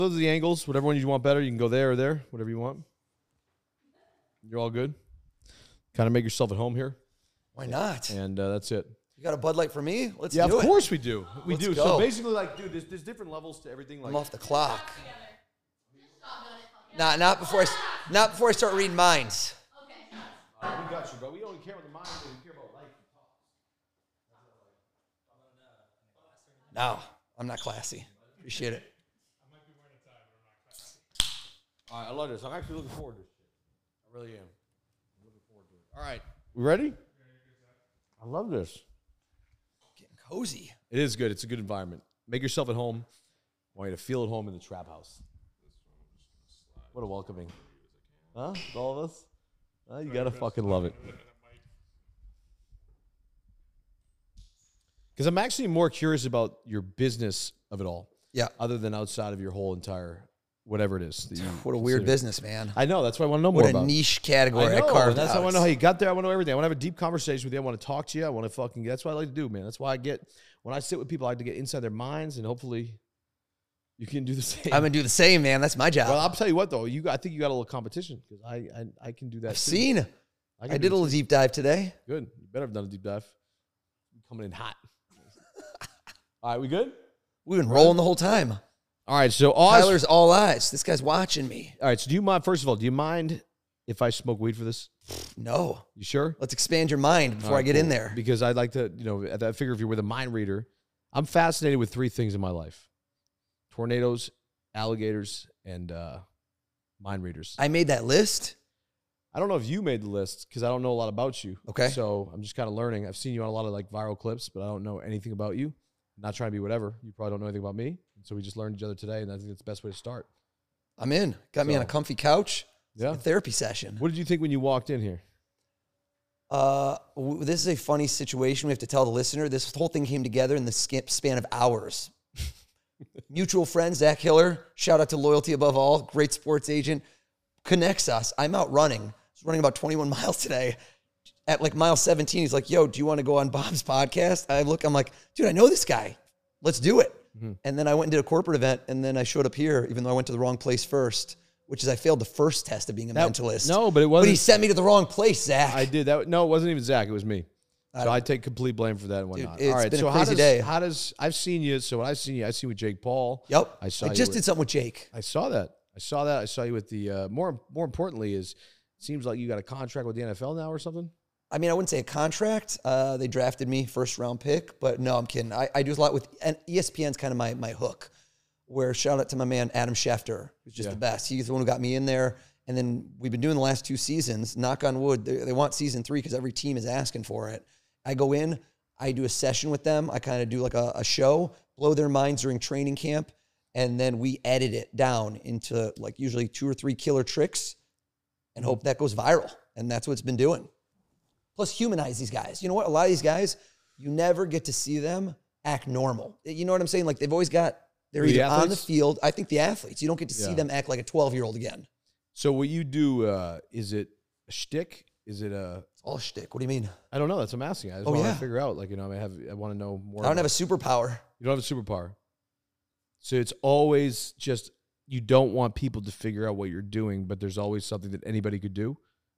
Those are the angles. Whatever one you want better, you can go there or there. Whatever you want. You're all good. Kind of make yourself at home here. Why not? And that's it. You got a Bud Light for me? Let's do Yeah, it. of course we do. We Let's do. go. So basically, like, dude, there's different levels to everything. Like, I'm off the clock. Not before I start reading minds. we got you, bro. We don't care about the mind. We care about life. No, I'm not classy. Appreciate it. All right, I love this. I'm actually looking forward to this shit. I really am. I'm looking forward to it. All right. We ready? I love this. Getting cozy. It is good. It's a good environment. Make yourself at home. I want you to feel at home in the trap house. What a welcoming. Huh? All of us? You got to fucking love it. Because I'm actually more curious about your business of it all. Yeah. Other than outside of your whole entire whatever it is. That you What a weird consider. business, man. I know. That's why I want to know more What a about. niche category I I know. carved And that's out. why I want to know how you got there. I want to know everything. I want to have a deep conversation with you. I want to talk to you. I want to fucking. That's what I like to do, man. That's why when I sit with people, I like to get inside their minds, and hopefully, you can do the same. I'm gonna do the same, man. That's my job. Well, I'll tell you what though. I think you got a little competition because I can do that. I've too. seen. I I did a little deep dive today. Good. You better have done a deep dive. You're coming in hot. All right, we good? We've been rolling the whole time. All right, so Oz. Tyler's all eyes. This guy's watching me. All right, so do you mind? First of all, do you mind if I smoke weed for this? No. You sure? Let's expand your mind before All I right, get cool. in there. Because I'd like to, I figure if you're with a mind reader, I'm fascinated with three things in my life: tornadoes, alligators, and mind readers. I made that list. I don't know if you made the list because I don't know a lot about you. Okay. So I'm just kind of learning. I've seen you on a lot of like viral clips, but I don't know anything about you. I'm not trying to be whatever. You probably don't know anything about me. So we just learned each other today, and I think that's the best way to start. I'm in. Got me on a comfy couch. It's Yeah. like a therapy session. What did you think when you walked in here? This is a funny situation. We have to tell the listener. This whole thing came together in the span of hours. Mutual friend, Zach Hiller, shout out to Loyalty Above All, great sports agent, connects us. I'm out running. I was running about 21 miles today. At like mile 17, he's like, yo, do you want to go on Bob's podcast? I'm like, dude, I know this guy. Let's do it. Mm-hmm. And then I went and did a corporate event, and then I showed up here, even though I went to the wrong place first, which is I failed the first test of being a mentalist. No, but it wasn't. But he sent me to the wrong place, Zach. I did that. No, it wasn't even Zach. It was me. So I take complete blame for that and whatnot. Dude, it's all right. been So a crazy day. How does I've seen you? So when I've seen you, I seen with Jake Paul. Yep. I saw. I just did something with Jake. I saw that. I saw you with the more importantly is it seems like you got a contract with the NFL now or something. I mean, I wouldn't say a contract. They drafted me first round pick, but no, I'm kidding. I do a lot with, and ESPN's kind of my hook, where shout out to my man, Adam Schefter, who's just the best. He's the one who got me in there. And then we've been doing the last 2 seasons, knock on wood. They want season 3 because every team is asking for it. I go in, I do a session with them. I kind of do like a show, blow their minds during training camp. And then we edit it down into like usually 2 or 3 killer tricks and hope that goes viral. And that's what it's been doing. Plus humanize these guys. You know what? A lot of these guys, you never get to see them act normal. You know what I'm saying? Like they've always they're either on the field. I think the athletes, you don't get to see them act like a 12-year-old again. So what you do, is it a shtick? Is it It's all shtick. What do you mean? I don't know. That's what I'm asking. I just want to figure out. Like, I want to know more. I don't have a superpower. You don't have a superpower. So it's always just, you don't want people to figure out what you're doing, but there's always something that anybody could do.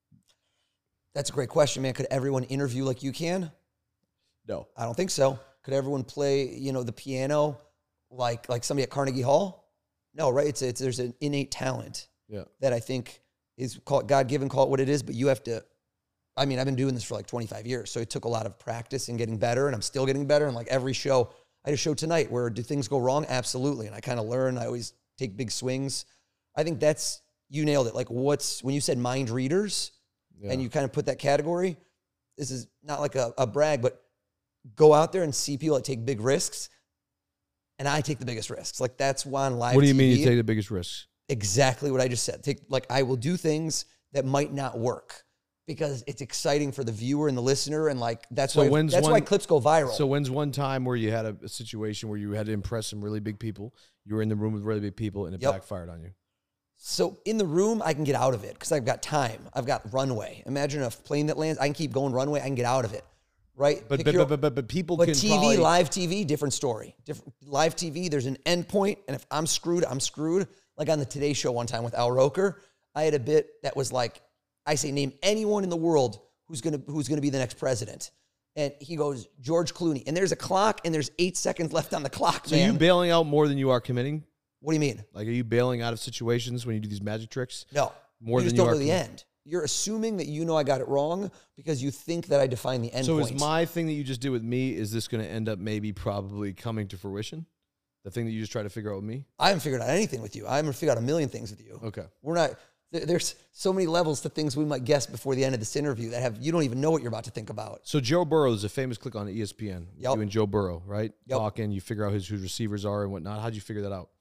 That's a great question, man. Could everyone interview like you can? No. I don't think so. Could everyone play, the piano like somebody at Carnegie Hall? No, right? There's an innate talent that I think is God-given, call it what it is, but you have to, I mean, I've been doing this for like 25 years, so it took a lot of practice and getting better, and I'm still getting better. And like every show, I had a show tonight where do things go wrong? Absolutely. And I kind of learn. I always take big swings. I think you nailed it. Like when you said mind readers and you kind of put that category, this is not like a brag, but go out there and see people that take big risks. And I take the biggest risks. Like that's why on live What do you TV, mean you take the biggest risks? Exactly what I just said. I will do things that might not work because it's exciting for the viewer and the listener. And like, that's why clips go viral. So when's one time where you had a situation where you had to impress some really big people? You were in the room with really big people and it backfired on you. So in the room, I can get out of it because I've got time. I've got runway. Imagine a plane that lands. I can keep going runway. I can get out of it. right? But people But can TV, probably, live TV, different story. Different live TV, there's an end point, and if I'm screwed, I'm screwed. Like on the Today Show one time with Al Roker, I had a bit that was like, I say, name anyone in the world who's gonna be the next president. And he goes, George Clooney. And there's a clock, and there's 8 seconds left on the clock, So man. you bailing out more than you are committing? What do you mean? Like, are you bailing out of situations when you do these magic tricks? No. More you than just you don't are know the end. You're assuming that you know I got it wrong because you think that I defined the end So point. is my thing that you just did with me, is this going to end up maybe probably coming to fruition? The thing that you just try to figure out with me? I haven't figured out anything with you. I haven't figured out a million things with you. Okay. We're not. There's so many levels to things we might guess before the end of this interview that you don't even know what you're about to think about. So Joe Burrow, there's a famous clip on ESPN. Yep. You and Joe Burrow, right? Yep. Talking, you figure out who his receivers are and whatnot. How'd you figure that out?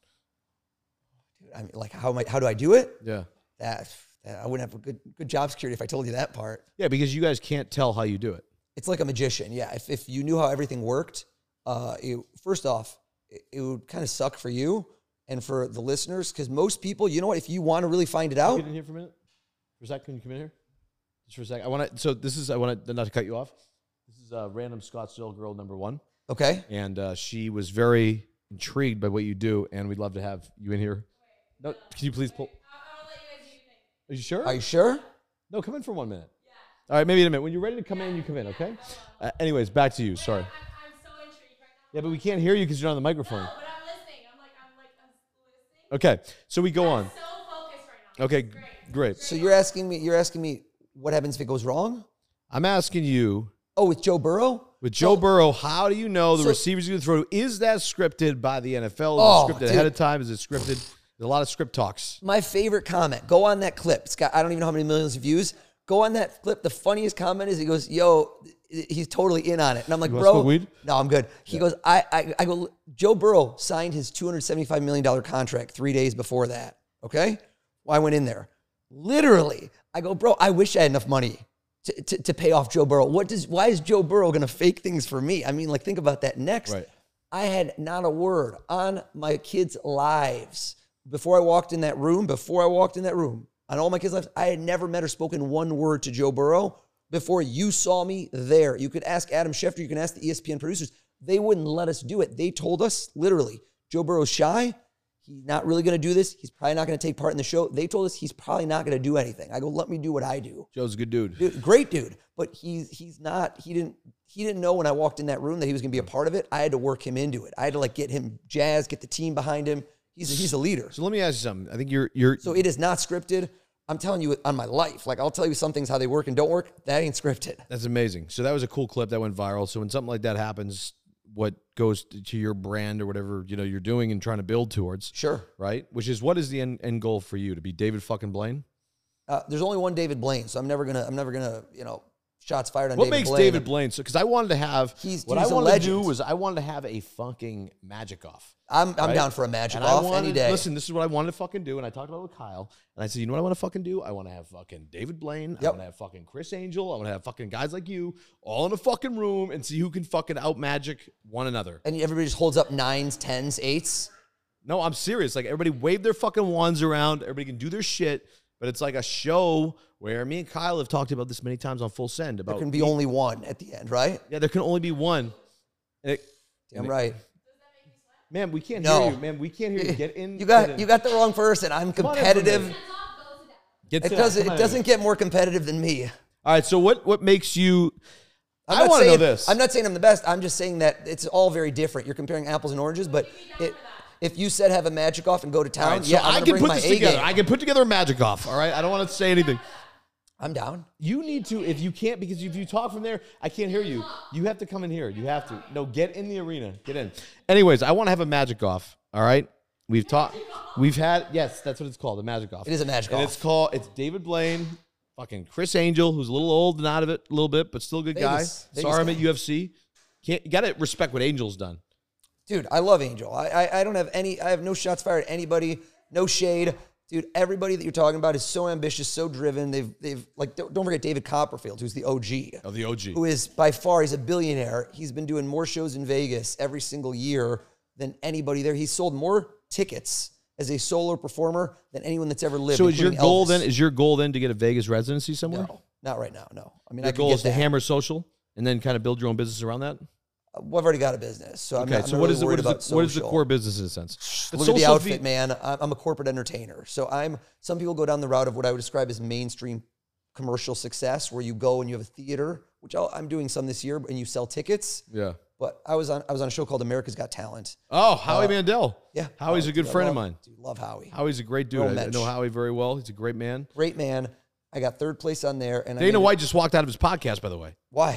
Dude, I mean, like, how do I do it? Yeah. That I wouldn't have a good job security if I told you that part. Yeah, because you guys can't tell how you do it. It's like a magician. Yeah. If you knew how everything worked, first off, it would kind of suck for you and for the listeners, because most people, you know what, if you want to really find it out. Get in here for a minute. For a sec, can you come in here? Just for a sec. I want to, not to cut you off. This is random Scottsdale girl number 1. Okay. And she was very intrigued by what you do, and we'd love to have you in here. No, can you please pull? I'll let you guys do your thing. Are you sure? Are you sure? No, come in for 1 minute. Yeah. All right, maybe in a minute. When you're ready to come in, you come in, okay? Anyways, back to you. Sorry. I'm so intrigued right now. Yeah, but we can't hear you because you're on the microphone. No, but I'm listening. I'm listening. Okay, so we go on. I'm so focused right now. Okay, Great. great. So you're asking me what happens if it goes wrong? I'm asking you, Oh, with Joe Burrow? with Joe Burrow, how do you know the So- receivers you're going to throw? Is that scripted by the NFL? Is Oh, it scripted dude. ahead of time? Is it scripted? There's a lot of script talks. My favorite comment. Go on that clip. It's got, I don't even know how many millions of views. Go on that clip. The funniest comment is he goes, yo, he's totally in on it. And I'm like, You wanna bro. smoke weed? No, I'm good. He goes, I go, Joe Burrow signed his $275 million contract 3 days before that. Okay? Well, I went in there. Literally, I go, bro, I wish I had enough money to pay off Joe Burrow. Why is Joe Burrow going to fake things for me? I mean, like, think about that. Next, Right. I had not a word on my kids' lives before I walked in that room. On all my kids' lives, I had never met or spoken one word to Joe Burrow before you saw me there. You could ask Adam Schefter, you can ask the ESPN producers. They wouldn't let us do it. They told us, literally, Joe Burrow's shy. He's not really going to do this. He's probably not going to take part in the show. They told us he's probably not going to do anything. I go, let me do what I do. Joe's a good dude. Dude, great dude, but he's not. He didn't know when I walked in that room that he was going to be a part of it. I had to work him into it. I had to like get him jazzed, get the team behind him. He's a leader. So let me ask you something. I think you're So it is not scripted. I'm telling you on my life. Like, I'll tell you some things, how they work and don't work. That ain't scripted. That's amazing. So that was a cool clip that went viral. So when something like that happens, what goes to your brand or whatever, you know, you're doing and trying to build towards, Sure. right? Which is, what is the end goal for you? To be David fucking Blaine? There's only one David Blaine, so I'm never gonna, shots fired on What David makes Blaine. David Blaine? So, because I wanted to have, He's what I a wanted to legend. do was I wanted to have a fucking magic off. I'm right? down for a magic And I off wanted, any day. Listen, this is what I wanted to fucking do, and I talked about it with Kyle, and I said, you know what I want to fucking do? I want to have fucking David Blaine. I Yep. want to have fucking Chris Angel. I want to have fucking guys like you all in a fucking room and see who can fucking out magic one another. And everybody just holds up 9s, 10s, 8s. No, I'm serious. Like, everybody wave their fucking wands around. Everybody can do their shit, but it's like a show where me and Kyle have talked about this many times on Full Send. About There can be only one at the end, right? yeah, there can only be one. Damn right. Man, we can't No. hear you. Man, we can't hear you. Get in. You get in. got the wrong person. I'm on in competitive. for a Hands off, go to that. Get It to doesn't. that. Come It on. doesn't get more competitive than me. All right. So what makes you? I'm I not want to know saying- this. I'm not saying I'm the best. I'm just saying that it's all very different. You're comparing apples and oranges, but if you said have a magic off and go to All town, right, so yeah, I'm I gonna can bring put my this A together. game. I can put together a magic off. All right. I don't want to say anything. I'm down. You need to, if you can't, because if you talk from there, I can't hear you. You have to come in here. You have to. No, get in the arena. Get in. Anyways, I want to have a magic off. All right. We've talked. We've had. Yes, that's what it's called. A magic off. It is a magic and off. it's called. It's David Blaine, fucking Chris Angel, who's a little old and out of it a little bit, but still a good Vegas. guy. Vegas Saw him guy. at UFC. You gotta respect what Angel's done. Dude, I love Angel. I don't have any. I have no shots fired at anybody. No shade. Dude, everybody that you're talking about is so ambitious, so driven. They've like, don't forget David Copperfield, who's the OG. Oh, the OG. Who is by far, he's a billionaire. He's been doing more shows in Vegas every single year than anybody there. He's sold more tickets as a solo performer than anyone that's ever lived. So is your including goal Elvis. then? Is your goal then to get a Vegas residency somewhere? No, not right now. No, I mean, Your I could goal get is to that. hammer social. and then kind of build your own business around that? Well, I've already got a business, so I'm Okay, not, so I'm what not is really the worried about what is the social. core business in a sense? Look at the outfit, man. I'm a corporate entertainer. So some people go down the route of what I would describe as mainstream commercial success, where you go and you have a theater, which I'm doing some this year, and you sell tickets. Yeah. But I was on a show called America's Got Talent. Oh, Howie Mandel. Yeah. Howie's a good friend of mine. Dude, love Howie. Howie's a great dude. Real I mensch. know Howie very well. He's a great man. Great man. I got third place on there. And Dana White just walked out of his podcast, by the way. Why?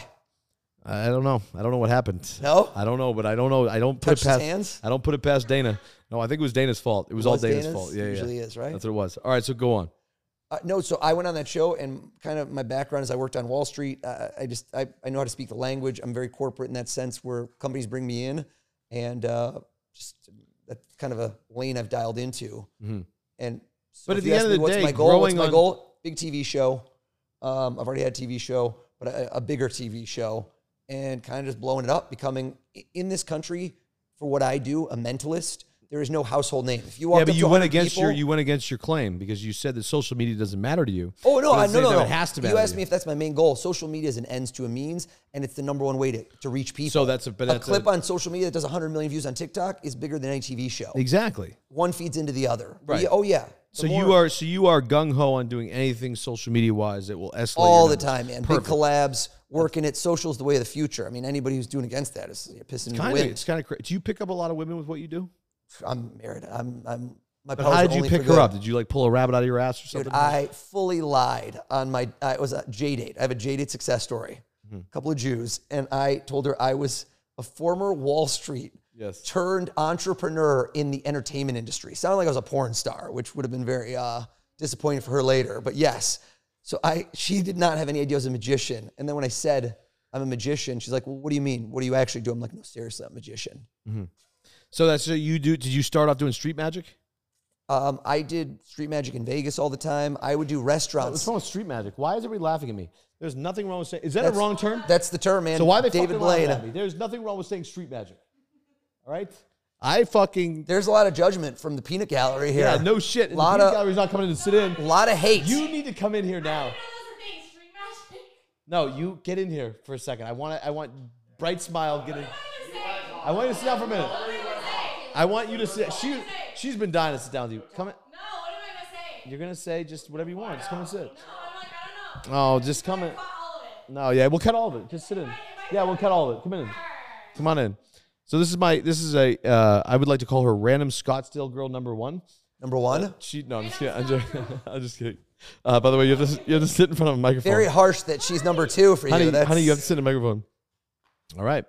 I don't know. I don't know what happened. No? I don't know, but I don't know. I don't put Touched it past his hands? I don't put it past Dana. No, I think it was Dana's fault. It was all Dana's fault. Yeah, Usually is, right? That's what it was. All right, so go on. No, so I went on that show, and kind of my background is I worked on Wall Street. I know how to speak the language. I'm very corporate in that sense, where companies bring me in, and just that's kind of a lane I've dialed into. Mm-hmm. And so But if at the you end ask of me the what's day, my goal? What's growing my on- goal? Big TV show. I've already had a TV show, but a bigger TV show, and kind of just blowing it up, becoming in this country for what I do, a mentalist. There is no household name. If you walk Yeah, up but to you went 100 against people, you went against your claim because you said that social media doesn't matter to you. Oh no, But at the same no. time, It has to matter. You to asked me if that's my main goal. Social media is an ends to a means, and it's the number one way to reach people. So that's a clip on social media that does 100 million views on TikTok is bigger than any TV show. Exactly. One feeds into the other. Right. Yeah, oh yeah. So you are gung ho on doing anything social media wise that will escalate all your the numbers. time, man. Perfect. Big collabs, working it. Social's the way of the future. I mean, anybody who's doing against that is pissing in the wind. It's kind of crazy. Do you pick up a lot of women with what you do? I'm married. I'm my. But powers how are did you only pick for her good. up? Did you like pull a rabbit out of your ass or something? Dude, I fully lied on my. It was a J-Date. I have a J-Date success story. Mm-hmm. A couple of Jews, and I told her I was a former Wall Street turned entrepreneur in the entertainment industry. Sounded like I was a porn star, which would have been very disappointing for her later. But yes, so she did not have any idea I was a magician. And then when I said I'm a magician, she's like, "Well, what do you mean? What do you actually do?" I'm like, "No, seriously, I'm a magician." Mm-hmm. So that's what you do. Did you start off doing street magic? I did street magic in Vegas all the time. I would do restaurants. What's wrong with street magic? Why is everybody laughing at me? There's nothing wrong with saying. Is that a wrong term? That's the term, man. So why are they David fucking laughing Blaine? at me? There's nothing wrong with saying street magic. All right. There's a lot of judgment from the peanut gallery here. Yeah, no shit. And Lot the of- gallery's not coming in to sit in. A lot of hate. You need to come in here now. I didn't know those were things. Street magic. No, you get in here for a second. I want bright smile. Get in. I want you to sit down for a minute. I want you to sit. She's been dying to sit down with you. Come in. No, what am I gonna say? You're gonna say just whatever you want. Just come and sit. No, I'm like, I don't know. Oh, just come in. Cut all of it. No, yeah, we'll cut all of it. Just sit in. Yeah, we'll cut all of it. Come in. Come on in. So this is I would like to call her random Scottsdale girl number 1. Number one. No, I'm just kidding. I'm just kidding. By the way, you have to sit in front of a microphone. Very harsh that she's number 2 for you. Honey, you have to sit in a microphone. All right.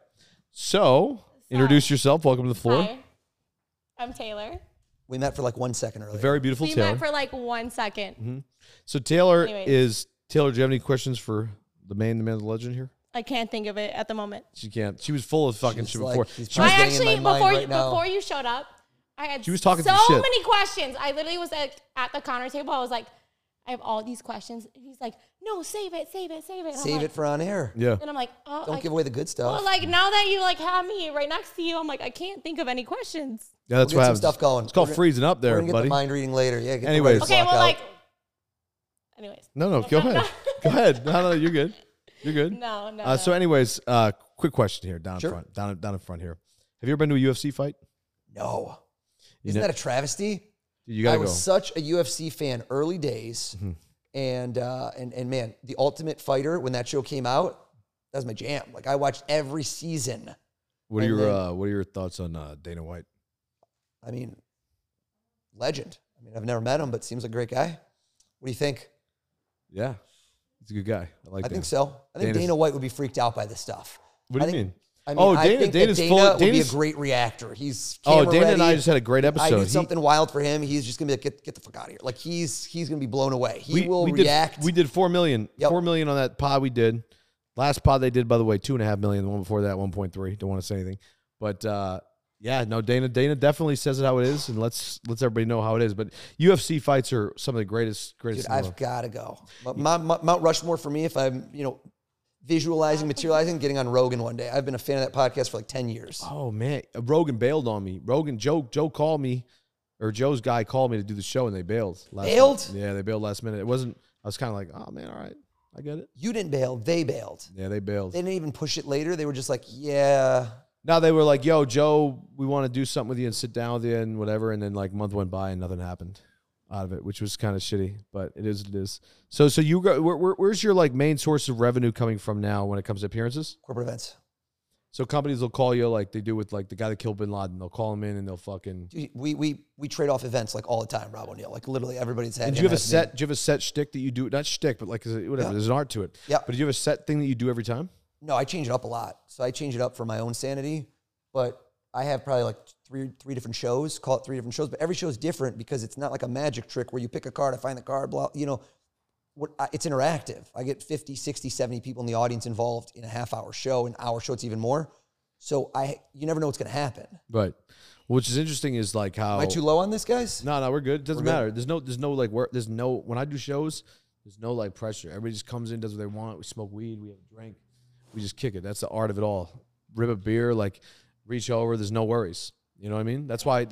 So introduce yourself. Welcome to the floor. Hi, I'm Taylor. We met for like 1 second earlier. Very beautiful We Taylor. met for like 1 second. So Taylor Anyways. Taylor, do you have any questions for the man, the legend here? I can't think of it at the moment. She can't. She was full of fucking She's shit like, before. she's She was, probably getting in my mind right now. before you showed up, I had She was talking so some shit. many questions. I literally was at the counter table. I was like, I have all these questions. And he's like, no, save it. And I'm Save like, it for on air. yeah. And I'm like, oh, Don't give away the good stuff. well, like now that you like have me right next to you, I'm like, I can't think of any questions. Yeah, that's We'll what get some happens. stuff going. It's called We're gonna- freezing up We're there, gonna get buddy. the mind reading later. Yeah. Get Anyways. The Okay, block well, out. like, anyways. No, go ahead. Go ahead. No, you're good. You're good. No. So, anyways, quick question here, down Sure. in front, down in front here. Have you ever been to a UFC fight? No. You Isn't know- that a travesty? You gotta I go. was such a UFC fan early days, and man, The Ultimate Fighter, when that show came out, that was my jam. Like I watched every season. What are and your then- What are your thoughts on Dana White? I mean, legend. I mean, I've never met him, but seems like a great guy. What do you think? Yeah, he's a good guy. I like. I Dana. think so. I think Dana's- Dana White would be freaked out by this stuff. What do you I think- mean? I mean, Oh, I Dana- think that Dana's Dana full- would be a Dana's- great reactor. He's Oh, camera Dana and I ready. just had a great episode. I did He- something wild for him. He's just gonna be like, get the fuck out of here. Like he's gonna be blown away. He will we react. We did 4 million. Yep. 4 million on that pod we did. Last pod they did, by the way, 2.5 million. The one before that, 1.3. Don't want to say anything, but yeah, no, Dana definitely says it how it is, and lets everybody know how it is. But UFC fights are some of the greatest. Dude, in the I've world. got to go. Mount Rushmore for me, if I'm, visualizing, materializing, getting on Rogan one day. I've been a fan of that podcast for like 10 years. Oh man, Rogan bailed on me. Joe called me, or Joe's guy called me to do the show, and they bailed. Bailed? Yeah, they bailed last minute. It wasn't. I was kind of like, oh man, all right. I get it. You didn't bail. They bailed. Yeah, they bailed. They didn't even push it later. They were just like, yeah. Now they were like, yo, Joe, we want to do something with you and sit down with you and whatever. And then like a month went by and nothing happened out of it, which was kind of shitty, but it is what it is. So you go, where's your like main source of revenue coming from now when it comes to appearances? Corporate events. So companies will call you like they do with like the guy that killed Bin Laden. They'll call him in and they'll fucking. Dude, we trade off events like all the time, Rob O'Neill. Like literally everybody's had. Do you have a set shtick that you do? Not shtick, but like whatever. Yeah. There's an art to it. Yeah. But do you have a set thing that you do every time? No, I change it up a lot. So I change it up for my own sanity. But I have probably like three different shows. Call it 3 different shows. But every show is different because it's not like a magic trick where you pick a card, I find the card, blah. You know, it's interactive. I get 50, 60, 70 people in the audience involved in a half-hour show. An hour show, it's even more. So you never know what's going to happen. Right. Which is interesting is like how. Am I too low on this, guys? No, we're good. It doesn't We're matter. There's no like when I do shows, there's no like pressure. Everybody just comes in, does what they want. We smoke weed, we have a drink, we just kick it. That's the art of it all. Rip a beer, like reach over. There's no worries. You know what I mean? That's why.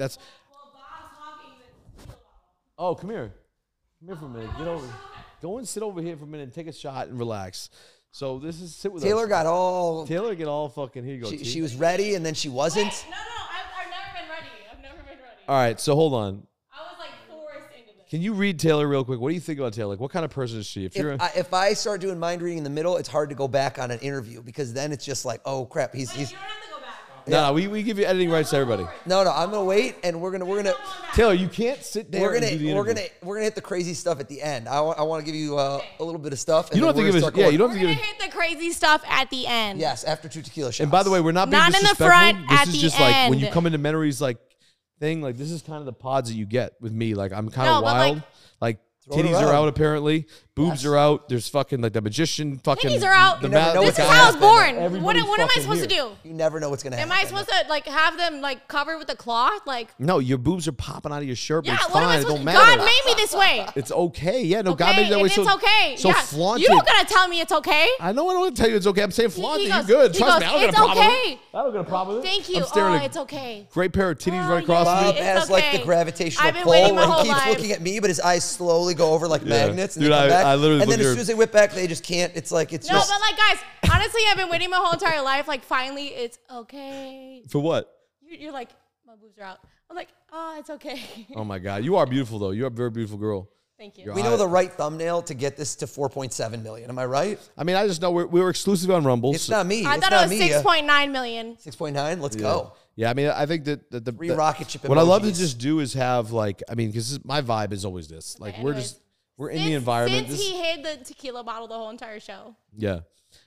Oh, come here. Come here for a minute. Get over. Go and sit over here for a minute and take a shot and relax. So this is sit with Taylor us. got all. Taylor get all fucking. Here you go. She was ready and then she wasn't. Wait, no, I've never been ready. I've never been ready. All right, so hold on. I was like forced into this. Can you read Taylor real quick? What do you think about Taylor? Like, what kind of person is she? If I start doing mind reading in the middle, it's hard to go back on an interview because then it's just like, oh crap, he's. You don't have to go back. No, we give you editing rights to everybody. No, I'm gonna wait and we're gonna. Taylor, you can't sit there. We're and do the interview. gonna hit the crazy stuff at the end. I want to give you a little bit of stuff. And You don't then have to we're give us. gonna Yeah, start you going. don't have We're to gonna give. hit the crazy stuff at the end. Yes, after 2 tequila shots. And by the way, we're not being Not in the disrespectful. front, This at is the just like when you end. come into Memory's like thing. Like this is kind of the pods that you get with me. Like I'm kind of No, but, wild. Like Throw it titties are around. out apparently. Boobs Yes. are out. There's fucking like the magician. Fucking Titties are out. The You never know This what's is gonna how I was happen. born. Everybody's What am I fucking supposed to here. do? You never know what's gonna happen. Am I supposed to like have them like covered with a cloth? Like, No, your boobs are popping out of your shirt. But yeah, it's what am I fine. It supposed don't to? matter. God made me this way. It's okay. Yeah, no, Okay, God made you that way. if it's okay. So yeah. flaunt You it. don't gotta tell me it's okay. I know I don't want to tell you it's okay. I'm saying flaunt He it. goes- You're good. he Trust goes, me. I don't get a "It's problem with okay." it. I don't get a problem with it. Thank you. I'm staring Oh, at it's okay. great pair of titties Oh, right across yeah. me. Bob It's has like the okay. gravitational I've been pull waiting where my he whole keeps life. looking at me, but his eyes slowly go over like magnets and Dude, they come back. I literally and then look as here- soon as they whip back, they just can't. It's like it's No, just. but like guys, honestly, I've been waiting my whole entire life. Like finally, it's okay. For what? You're like, my boobs are out. I'm like, oh, it's okay. Oh my God, you are beautiful though. You're a very beautiful girl. Thank you. You're we know the right thumbnail to get this to 4.7 million. Am I right? I mean, I just know we were exclusive on Rumble. It's so- not me. I It's thought not it was me. 6.9 million. 6.9. Let's go. Yeah, I mean, I think that the Three rocket ship what I love to emojis. just do is have like, I mean, because my vibe is always this. Like we're anyways. just we're in the environment. Since This- he hid the tequila bottle the whole entire show. yeah,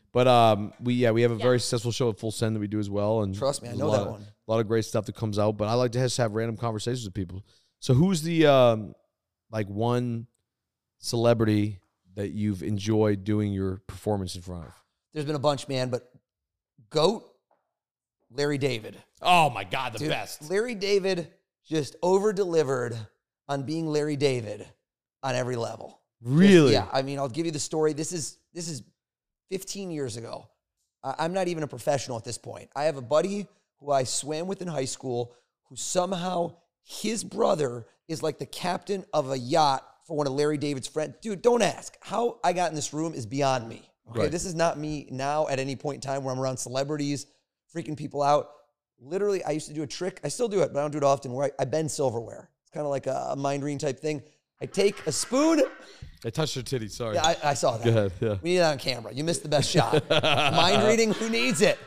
but we have a very successful show at Full Send that we do as well, and Trust me, I there's know a that lot one. A lot of great stuff that comes out, but I like to just have random conversations with people. So who's the like one celebrity that you've enjoyed doing your performance in front of? There's been a bunch, man, but GOAT, Larry David. Oh my God, the Dude, best. Larry David just over-delivered on being Larry David on every level. Really? Yeah, I mean, I'll give you the story. This is 15 years ago. I'm not even a professional at this point. I have a buddy who I swam with in high school who somehow his brother is like the captain of a yacht for one of Larry David's friends. Dude, don't ask. How I got in this room is beyond me. Okay, Right. This is not me now at any point in time where I'm around celebrities, freaking people out. Literally, I used to do a trick. I still do it, but I don't do it often, where I bend silverware. It's kind of like a mind reading type thing. I take a spoon. I touched your titty. Sorry. Yeah, I saw that. Go ahead. Yeah. We need that on camera. You missed the best shot. Mind reading, who needs it?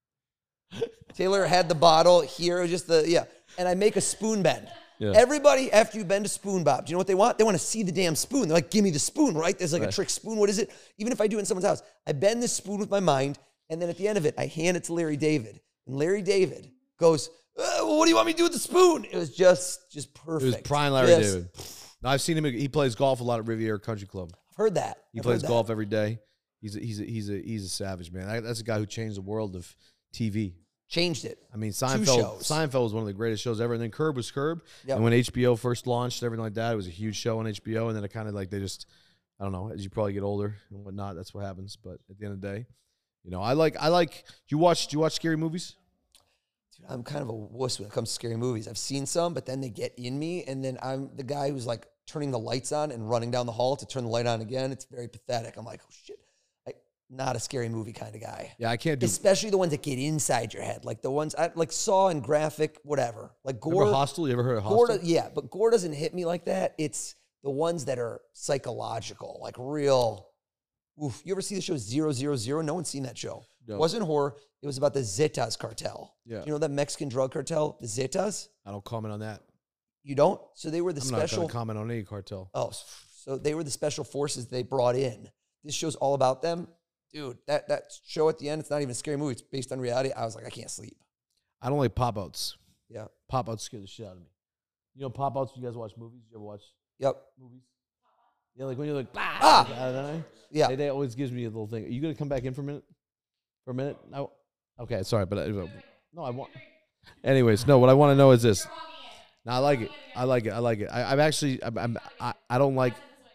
Taylor had the bottle here. It was just and I make a spoon bend. Yeah. Everybody, after you bend a spoon, Bob, do you know what they want? They want to see the damn spoon. They're like, give me the spoon, right? There's like a trick spoon. What is it? Even if I do it in someone's house, I bend this spoon with my mind, and then at the end of it, I hand it to Larry David. And Larry David goes, well, what do you want me to do with the spoon? It was just perfect. It was prime Larry Yes. David. No, I've seen him. He plays golf a lot at Riviera Country Club. I've heard that. He I've plays heard that. golf every day. He's a savage, man. That's a guy who changed the world of TV. Changed it. I mean, shows. Seinfeld was one of the greatest shows ever. And then Curb was Curb. Yep. And when HBO first launched, everything like that, it was a huge show on HBO. And then it kind of like they just, I don't know, as you probably get older and whatnot, that's what happens. But at the end of the day, you know, I like. Do you watch scary movies? Dude, I'm kind of a wuss when it comes to scary movies. I've seen some, but then they get in me, and then I'm the guy who's like turning the lights on and running down the hall to turn the light on again. It's very pathetic. I'm like, oh shit. Not a scary movie kind of guy. Yeah, I can't do. Especially the ones that get inside your head, like the ones like Saw and Graphic, whatever. Like Gore. Remember Hostel? You ever heard of Hostel? Yeah, but Gore doesn't hit me like that. It's the ones that are psychological, like real. Oof. You ever see the show 000? No one's seen that show. No. It wasn't horror. It was about the Zetas cartel. Yeah. You know that Mexican drug cartel, the Zetas? I don't comment on that. You don't? So they were the I'm special. not going to comment on any cartel. Oh, so they were the special forces they brought in. This show's all about them. Dude, that show at the end, it's not even a scary movie. It's based on reality. I was like, I can't sleep. I don't like pop-outs. Yeah. Pop-outs scare the shit out of me. You know pop-outs, you guys watch movies? You ever watch Yep. movies? Yeah, like when you're like, Ah! Yeah. They always gives me a little thing. Are you going to come back in for a minute? For a minute? No? Okay, sorry, but no, I want. Anyways, no, what I want to know is this. No, I like it. I like it. I like it. I'm actually, I don't like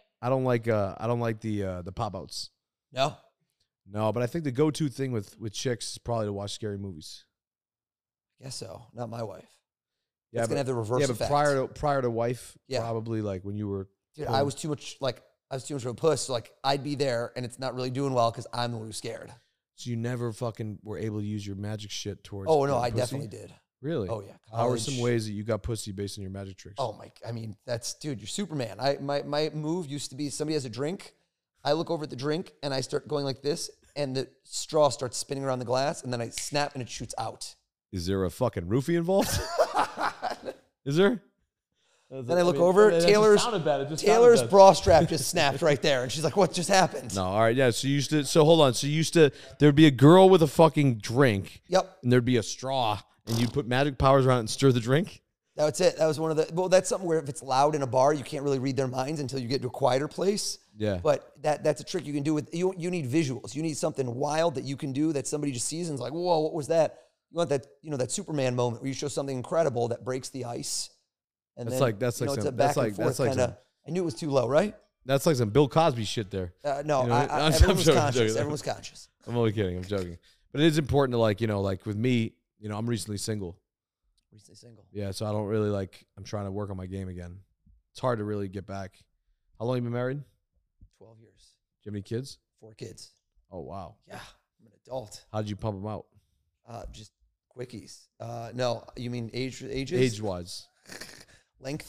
the pop-outs. No? No, but I think the go-to thing with chicks is probably to watch scary movies. Guess so. Not my wife. Yeah, it's going to have the reverse effect. prior to wife, Yeah. probably like when you were. Dude, I was too much of a puss. So like I'd be there and it's not really doing well because I'm the one who's scared. So you never fucking were able to use your magic shit towards. Oh no, I pussy? definitely did. Really? Oh yeah. How are some ways that you got pussy based on your magic tricks? Oh my! I mean, dude. You're Superman. My move used to be somebody has a drink. I look over at the drink and I start going like this, and the straw starts spinning around the glass, and then I snap and it shoots out. Is there a fucking roofie involved? Is there? Then I look over. Taylor's bra strap just snapped right there, and she's like, "What just happened?" No, all right, yeah. So hold on. So there'd be a girl with a fucking drink. Yep. And there'd be a straw, and you'd put magic powers around it and stir the drink. That's it. That was one of the. Well, that's something where if it's loud in a bar, you can't really read their minds until you get to a quieter place. Yeah. But that's a trick you can do with you. You need visuals. You need something wild that you can do that somebody just sees and is like, "Whoa, what was that?" You want that, that Superman moment where you show something incredible that breaks the ice. And That's then, like it's a back and forth kind of. I knew it was too low, right? That's like some Bill Cosby shit there. No, You know, everyone was joking, conscious. joking. Everyone was conscious. I'm only kidding. I'm joking. But it is important to like with me, I'm recently single. Recently single. Yeah, so I don't really I'm trying to work on my game again. It's hard to really get back. How long you been married? 12 years. Do you have any kids? 4 kids. Oh, wow. Yeah, I'm an adult. How did you pump them out? Just quickies. No, you mean ages? Age-wise. Length.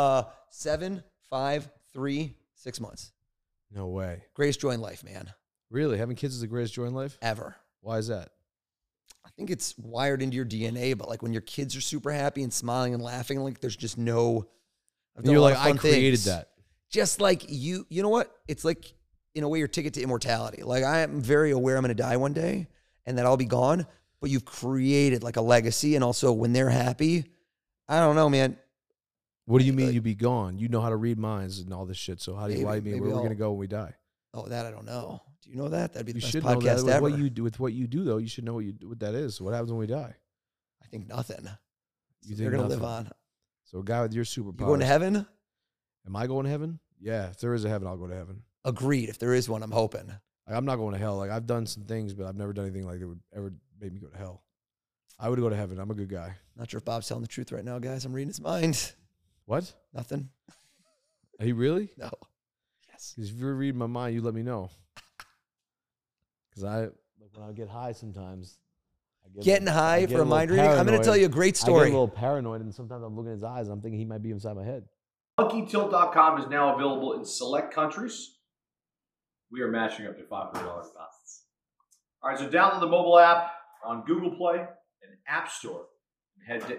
7, 5, 3, 6 months. No way. Greatest joy in life, man. Really? Having kids is the greatest joy in life? Ever. Why is that? I think it's wired into your DNA, but when your kids are super happy and smiling and laughing, there's just no. And you're like, I created that. Just like you know what? It's like, in a way, your ticket to immortality. I am very aware I'm going to die one day and that I'll be gone, but you've created a legacy. And also when they're happy, I don't know, man. What do you mean you'd be gone? You know how to read minds and all this shit. So why do you mean where we're going to go when we die? Oh, that I don't know. Do you know that? That'd be the You best should know podcast that. ever. With what you do, though, you should know what that is. What happens when we die? I think nothing. You They're think going to live nothing? on. So a guy with your superpowers. You going to heaven? Am I going to heaven? Yeah, if there is a heaven, I'll go to heaven. Agreed. If there is one, I'm hoping. I'm not going to hell. I've done some things, but I've never done anything that would ever make me go to hell. I would go to heaven. I'm a good guy. Not sure if Bob's telling the truth right now, guys. I'm reading his mind. What? Nothing. Are you really? No. Yes. Because if you're reading my mind, you let me know. Because when I get high sometimes. Getting high for a mind reading? I'm going to tell you a great story. I get a little paranoid, and sometimes I'm looking at his eyes, and I'm thinking he might be inside my head. MonkeyTilt.com is now available in select countries. We are matching up to $500 deposits. All right, so download the mobile app on Google Play and App Store. And head to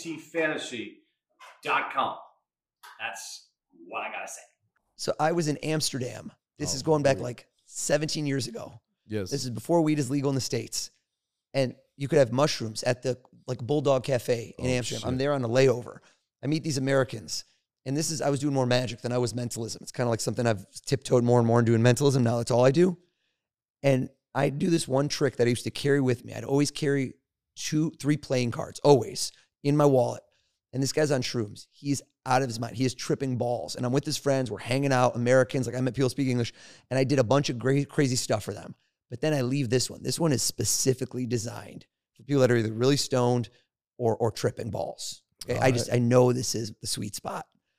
mtfantasy.com. That's what I got to say. So I was in Amsterdam. This is going back 17 years ago. Yes. This is before weed is legal in the States. And you could have mushrooms at the Bulldog Cafe in Amsterdam. Shit. I'm there on a layover. I meet these Americans. And I was doing more magic than I was mentalism. It's kind of like something I've tiptoed more and more in doing mentalism. Now that's all I do. And I do this one trick that I used to carry with me. I'd always carry 2-3 playing cards, always, in my wallet. And this guy's on shrooms. He's out of his mind. He is tripping balls. And I'm with his friends. We're hanging out, Americans. I met people speak English. And I did a bunch of crazy stuff for them. But then I leave this one. This one is specifically designed for people that are either really stoned or tripping balls. Okay? I know this is the sweet spot.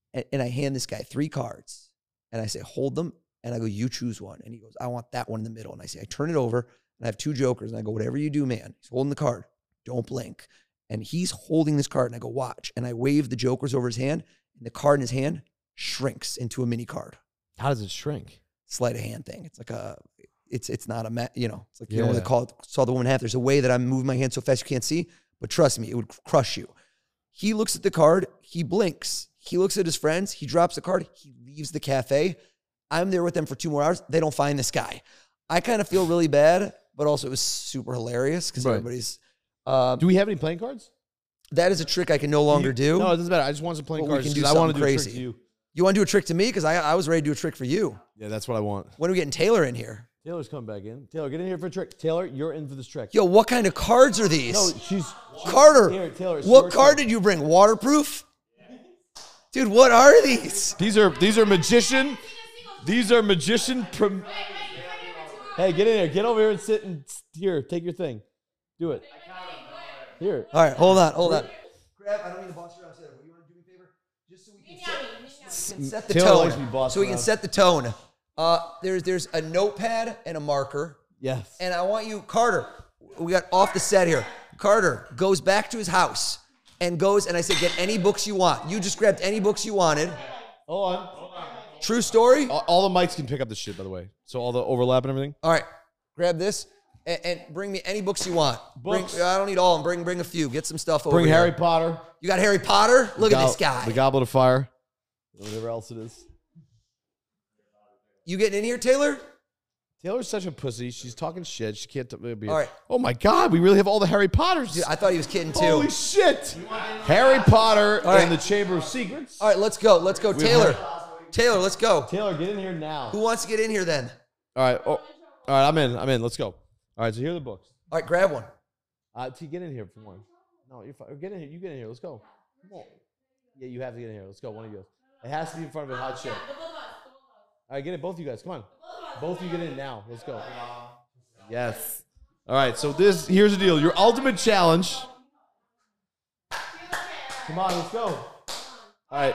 And I hand this guy 3 cards. And I say, hold them. And I go, you choose one. And he goes, I want that one in the middle. And I say, I turn it over. And I have 2 jokers. And I go, whatever you do, man. He's holding the card. Don't blink. And he's holding this card. And I go, watch. And I wave the jokers over his hand. And the card in his hand shrinks into a mini card. How does it shrink? Sleight of hand thing. It's like it's not a, it's like, you Yeah. know, when they call it, saw the woman half. There's a way that I'm moving my hand so fast you can't see. But trust me, it would crush you. He looks at the card. He blinks. He looks at his friends. He drops the card. He leaves the cafe. I'm there with them for 2 more hours. They don't find this guy. I kind of feel really bad, but also it was super hilarious because Right. everybody's. Do we have any playing cards? That is a trick I can no longer do. No, it doesn't matter. I just want some playing But we cards. can do 'cause I want to something do a trick crazy. to you. You want to do a trick to me? Because I was ready to do a trick for you. Yeah, that's what I want. When are we getting Taylor in here? Taylor's coming back in. Taylor, get in here for a trick. Taylor, you're in for this trick. Yo, what kind of cards are these? No, she's Carter, Here, Taylor, it's what your card turn. did you bring? Waterproof? Dude, what are these? These are magician. These are magician. Hey, get in here. Get over here and sit and here. Take your thing. Do it. Here. All right, hold on. Grab, I don't mean to boss you around. You want to do me a favor? Just so we can set the Taylor likes to be tone. bossed So we can around. set the tone. There's a notepad and a marker. Yes. And I want you, Carter, we got off the set here. Carter goes back to his house and goes, and I said, get any books you want. You just grabbed any books you wanted. Hold on. True story? All the mics can pick up this shit, by the way. So all the overlap and everything. All right, grab this and bring me any books you want. Books. I don't need all of them. Bring a few. Get some stuff over Bring here. Harry Potter. You got Harry Potter? Look at this guy. The Goblet of Fire. Whatever else it is. You getting in here, Taylor? Taylor's such a pussy. She's talking shit. She can't. Be All right. Oh my God, we really have all the Harry Potters. Dude, I thought he was kidding too. Holy shit! Harry Potter All right. and the Chamber of Secrets. All right, let's go. Taylor. Taylor, let's go. Taylor, get in here now. Who wants to get in here then? All right. Oh, all right. I'm in. Let's go. All right. So here are the books. All right, grab one. T, get in here for one. No, you're fine. Get in here. You get in here. Let's go. Come on. Yeah, you have to get in here. Let's go. One of you. It has to be in front of a hot shit. All right, get it. Both of you guys. Come on. Both of you get in now. Let's go. Yes. All right. So here's the deal. Your ultimate challenge. Come on. Let's go. All right.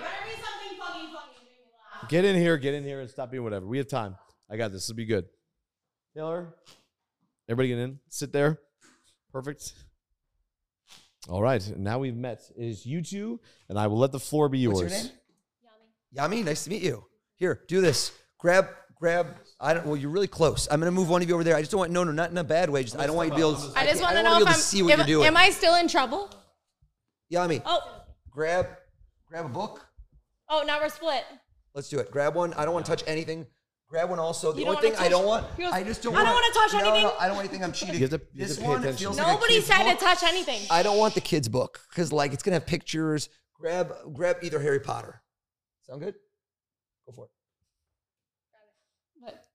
Get in here, and stop being whatever. We have time. I got this. This will be good. Taylor, everybody get in. Sit there. Perfect. All right. Now we've met. It is you two, and I will let the floor be yours. What's your name? Yami, nice to meet you. Here, do this. Grab. Well, you're really close. I'm gonna move one of you over there. I just don't want not in a bad way. I don't want you to be able to. I just want to don't know wanna if be able I'm. to see what you're doing. Am I still in trouble? Yami, Oh, grab a book. now we're split. Let's do it. Grab one. I don't want to touch anything. Grab one also. The You only don't thing wanna I don't touch- want. He goes, I just don't. I don't wanna touch No, anything. I don't want anything. I'm cheating. You have to This pay one attention. feels like a Nobody kid's said book. to touch anything. I don't want the kids' book because it's gonna have pictures. Grab either Harry Potter. Sound good? Go for it. But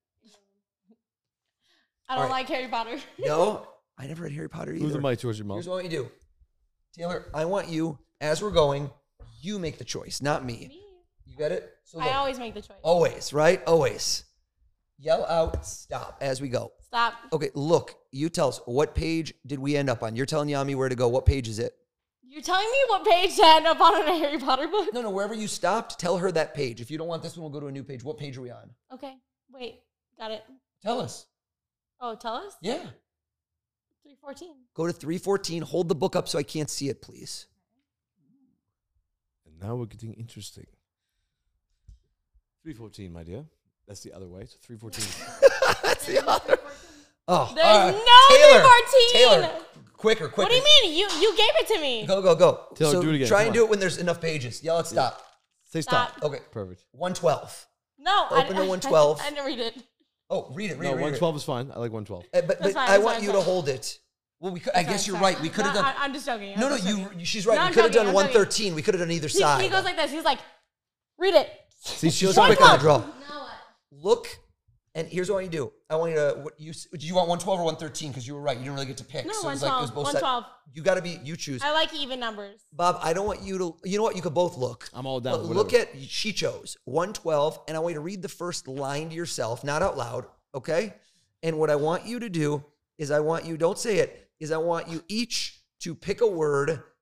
I don't All right. like Harry Potter. No, I never read Harry Potter either. Move the mic towards your mouth. Here's what you do, Taylor. I want you as we're going. You make the choice, not me. You get it? So I look, always make the choice. always, right? Always. Yell out, stop as we go. Stop. Okay, look. You tell us what page did we end up on? You're telling Yami where to go. What page is it? You're telling me what page to end up on in a Harry Potter book? No, wherever you stopped, tell her that page. If you don't want this one, we'll go to a new page. What page are we on? Okay. Wait. Got it. Tell us. Oh, tell us? Yeah. 314. Go to 314. Hold the book up so I can't see it, please. And now we're getting interesting. 314, my dear. That's the other way. So 314. That's the other. Oh, There's all right. no Taylor, 314. quicker. What do you mean? You gave it to me. Go. Taylor, so do it again. Try Come and on. do it when there's enough pages. Yell at stop. Say stop. Stop. Okay. Perfect. 112. No. Open to 112. I didn't read it. Oh, read it. No, 112 is fine. I like 112. But That's fine, I that's want fine, you that's to fine. hold it. Well, I guess you're right. We could have No, done. I'm just joking. No, I'm just joking. she's right. No, We I'm could have joking, done I'm joking. 113. We could have done either side. He goes like this. He's like, read it. See, She was trying quick to- on the draw. Look, and here's what I want you to do. I want you to. Did you want 112 or 113? Because you were right. You didn't really get to pick. No, so it was like it was 112. both sides. 112. You got to be. You choose. I like even numbers. Bob, I don't want you to. You know what? You could both look. I'm all down. But whatever. look at. She chose 112, and I want you to read the first line to yourself, not out loud. Okay. And what I want you to do is I want you. Don't say it. Is I want you each to pick a word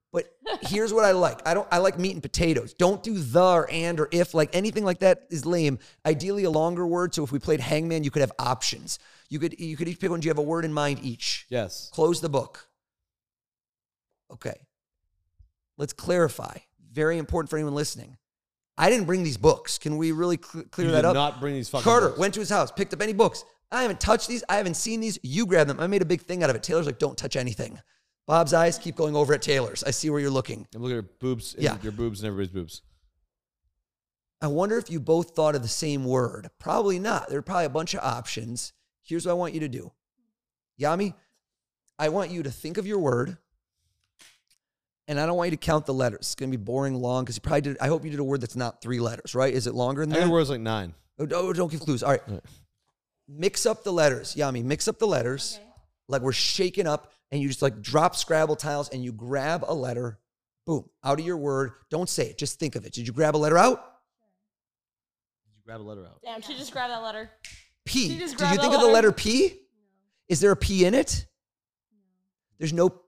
But here's what I like. I like meat and potatoes. Don't do the or and or if, like anything like that is lame. Ideally a longer word. So if we played hangman, you could have options. You could each pick one. Do you have a word in mind each? Yes. Close the book. Okay. Let's clarify. Very important for anyone listening. I didn't bring these books. Can we really clear that up? You did not bring these fucking Carter books. went to his house, picked up any books. I haven't touched these. I haven't seen these. You grabbed them. I made a big thing out of it. Taylor's like, don't touch anything. Bob's eyes keep going over at Taylor's. I see where you're looking. I'm looking at your boobs, and Yeah. your boobs and everybody's boobs. I wonder if you both thought of the same word. Probably not. There are probably a bunch of options. Here's what I want you to do. Yami, I want you to think of your word, and I don't want you to count the letters. It's going to be boring long because you probably did. I hope you did a word that's not 3 letters, right? Is it longer than I that? think the word's like 9. Oh, don't give clues. All right. Mix up the letters. Yami, mix up the letters. Okay. Like we're shaking up, and you just like drop Scrabble tiles and you grab a letter, boom, out of your word. Don't say it. Just think of it. Did you grab a letter out? Did you grab a letter out? Damn, she just grabbed that letter. P. She just Did you grabbed think a of the letter. letter P? Is there a P in it? There's no.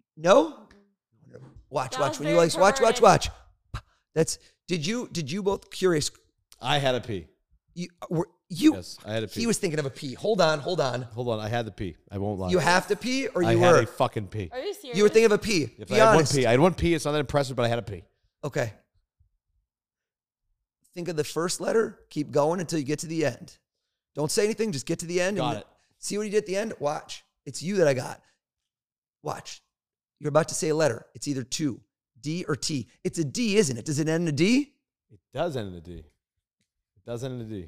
Watch. That was When you very like, watch. perverted. That's. Did you both curious? I had a P. You. Yes, I had a P. He was thinking of a P. Hold on. Hold on, I had the P. I won't lie. You have to pee, or I you had were. a fucking P. Are you serious? You were thinking of a P. If Be I had honest. one P. I had one P. It's not that impressive, but I had a P. Okay. Think of the first letter. Keep going until you get to the end. Don't say anything. Just get to the end. Got and it. See what he did at the end? Watch. It's you that I got. Watch. You're about to say a letter. It's either 2, D or T. It's a D, isn't it? Does it end in a D? It does end in a D. It does end in a D.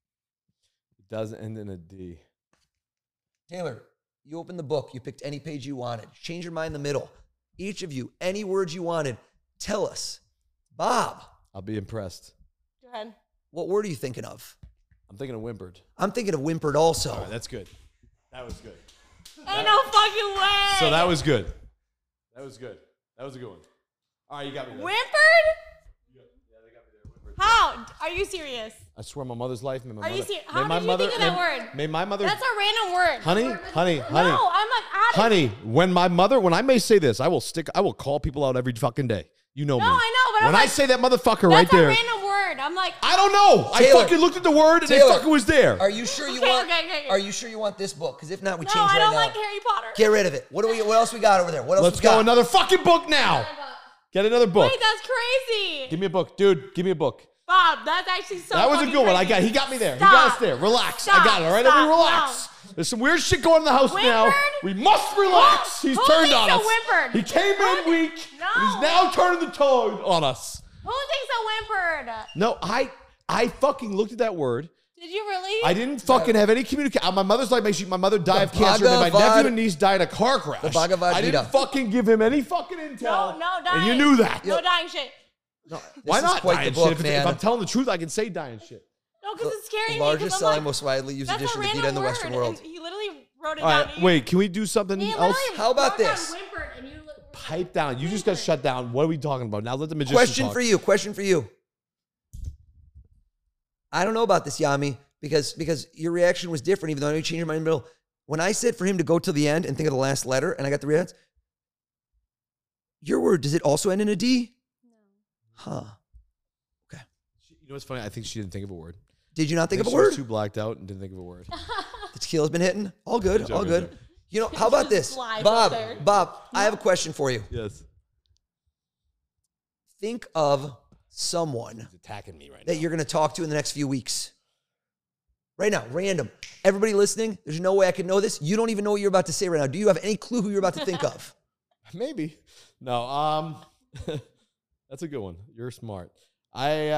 It does end in a D. Taylor, you opened the book. You picked any page you wanted. Change your mind in the middle. Each of you, any words you wanted. Tell us. Bob, I'll be impressed. Go ahead. what word are you thinking of? I'm thinking of whimpered. I'm thinking of whimpered also. All right, that's good. That was good. Ain't no fucking way. So that was good. That was good. That was a good one. All right, you got me there. Whimpered? Yeah, they got me there. Whimpered. How? Are you serious? I swear, my mother's life. May my Are you mother- serious? may How my did you mother- think of that may- word? May my mother. That's a random word. honey. No, I'm like, Honey, when I may say this, I will call people out every fucking day. You know me. No, I know, but I'm when I like, say that motherfucker right that's a there, random word. I'm like, I don't know. Taylor. I fucking looked at the word and Taylor. it fucking was there. Are you sure you Okay, want? okay. Are you sure you want this book? Because if not, we no, change I right don't now. like Harry Potter. Get rid of it. What else we got over there? What else Let's we go got? another fucking book now. Get another book. Wait, that's crazy. Give me a book, dude. Give me a book. Bob, that's actually so That was a fucking good one. crazy. He got me there. Stop. He got us there. Relax. I Stop. got it. All right, Stop. everybody, relax. There's some weird shit going in the house now. Whimpered? We must relax. He's Who turned thinks on a us. whimpered? He came in Who- weak. No. And he's now turning the tone on us. Who thinks a whimpered? No, I fucking looked at that word. Did you really? I didn't fucking have any communication. My mother's like, my mother died of cancer, and my Bhagavad- nephew and niece died in a car crash. The Bhagavad I didn't Gita. fucking give him any fucking intel. no dying. And you knew that. No dying shit. No, Why this not is quite dying the book, shit? If man. I'm telling the truth, I can say dying shit. No, because it's scary. to me, 'cause Largest I'm selling, like, most widely used that's a edition of the random Gita in the word, Western world. and he literally wrote it All down. right, wait, can we do something He else? literally How about wrote down this? whimpered, and you Pipe down. You just got shut down. What are we talking about? Now let the magician Question talk. for you. I don't know about this, Yami, because your reaction was different, even though I know you changed your mind in the middle. When I said for him to go till the end and think of the last letter, and I got the reaction, your word, does it also end in a D? No. Huh. You know what's funny? I think she didn't think of a word. Did you not think of a She word? was too blacked out and didn't think of a word. The tequila's been hitting? All good, Good all job, good. good job. You know, how about this? Live up there. Bob, I have a question for you. Yes. Think of someone He's attacking me right that now. you're going to talk to in the next few weeks. Right now, random. Everybody listening, there's no way I could know this. You don't even know what you're about to say right now. Do you have any clue who you're about to think of? Maybe. No, that's a good one. You're smart. It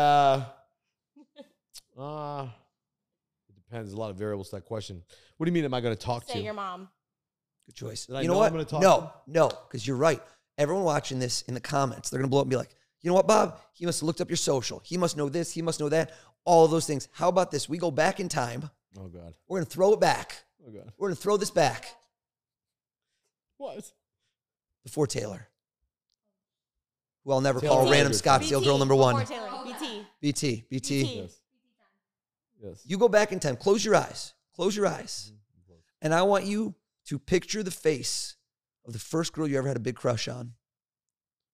depends. There's a lot of variables to that question. What do you mean am I going to talk say to? your mom. Good choice. Did I You know know what? I'm gonna talk No, because you're right. Everyone watching this in the comments, they're going to blow up and be like, you know what, Bob? He must have looked up your social. He must know this. He must know that. All of those things. How about this? We go back in time. Oh, God. We're going to throw it back. Oh, God. We're going to throw this back What? before Taylor, who I'll never Taylor call Taylor. random Scottsdale girl number one. Before Taylor. BT. BT. BT. Yes. Yes. You go back in time. Close your eyes. Close your eyes. And I want you to picture the face of the first girl you ever had a big crush on.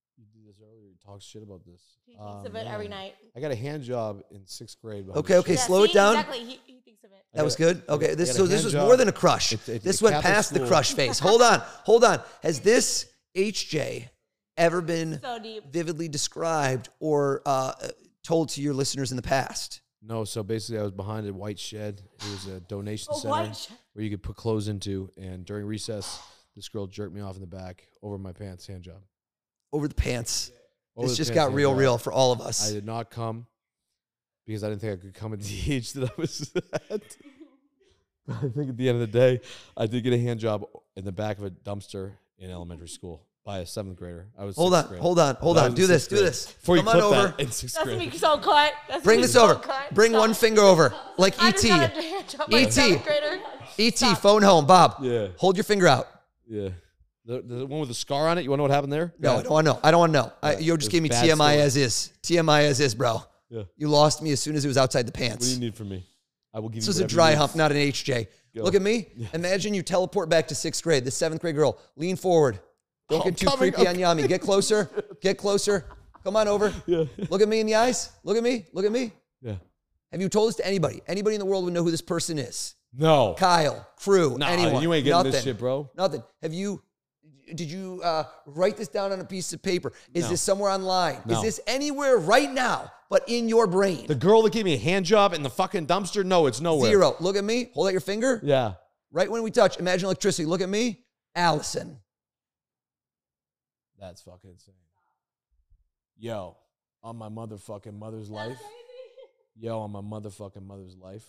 talk shit about this. He thinks of it every night. I got a hand job in 6th grade. Okay, slow it down. Exactly, he thinks of it. That was good. Okay, this got a this hand was job. more than a crush. It's This a went Catholic past the school. crush phase. Hold on. Has this HJ ever been So deep. vividly described or told to your listeners in the past? No, so basically I was behind a white shed. It was a donation A center white shed. where you could put clothes into. And during recess, this girl jerked me off in the back over my pants, hand job. Over the pants. Over This the just pants, got hand real job. for all of I us. did not come because I didn't think I could come at the age that I was at. I think at the end of the day, I did get a hand job in the back of a dumpster in elementary school by a 7th grader. I was Hold sixth on, grade. hold on. I was Do in this, 6th do grade. this. Before you Come on clip over. that in 6th That's grade. me so cut. That's Bring me this so over. cut. Bring Stop. one finger over, like I just got ET. a hand job by a ET. 7th grader. ET, phone home, Bob. Yeah. Hold your finger out. Yeah. The one with the scar on it, you want to know what happened there? No, Yeah. I don't want to know. I don't want to know. You it just was gave me bad TMI story. as is. TMI as is, bro. Yeah. You lost me as soon as it was outside the What do pants. you need from me? I will give This you was a whatever dry you need. hump, not an HJ. Go. Look at me. Yeah. Imagine you teleport back to 6th grade. The 7th grade girl. Lean forward. Don't I'm get too coming, creepy I'm on Yami. Get closer. Get closer. Come on over. Yeah. Look at me in the eyes. Look at me. Look at me. Yeah. Have you told this to anybody? Anybody in the world would know who this person is? No. Kyle, crew, Nah, anyone. you ain't getting Nothing. this shit, bro. Nothing. Did you write this down on a piece of paper? Is No. this somewhere online? No. Is this anywhere right now but in your brain? The girl that gave me a hand job in the fucking dumpster? No, it's nowhere. 0. Look at me. Hold out your finger. Yeah. Right when we touch, imagine electricity. Look at me. Allison. That's fucking insane. Yo, on my motherfucking mother's life. Yo, on my motherfucking mother's life.